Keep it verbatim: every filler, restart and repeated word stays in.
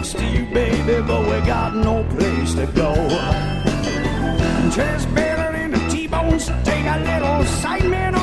next to you, baby, but we got no place to go. Just better in the T-bones, take a little sight, man.